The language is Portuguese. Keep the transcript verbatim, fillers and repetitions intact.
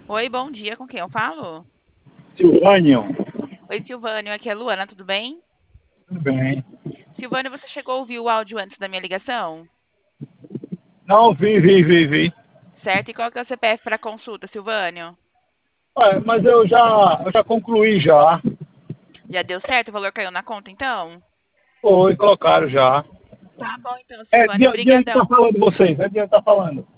Oi, bom dia, com quem eu falo? Silvânio, Oi, Silvânio, aqui é a Luana, tudo bem? tudo bem. Silvânio, você chegou a ouvir o áudio antes da minha ligação? Não, vi, vi, vi, vi. Certo? E qual que é o C P F para consulta, Silvânio? Ué, mas eu já, eu já concluí já. Já deu certo? O valor caiu na conta, então? Foi, colocaram já. Tá bom, então, É, Silvânio, de, de onde tá brigadão. falando vocês? É de onde tá falando?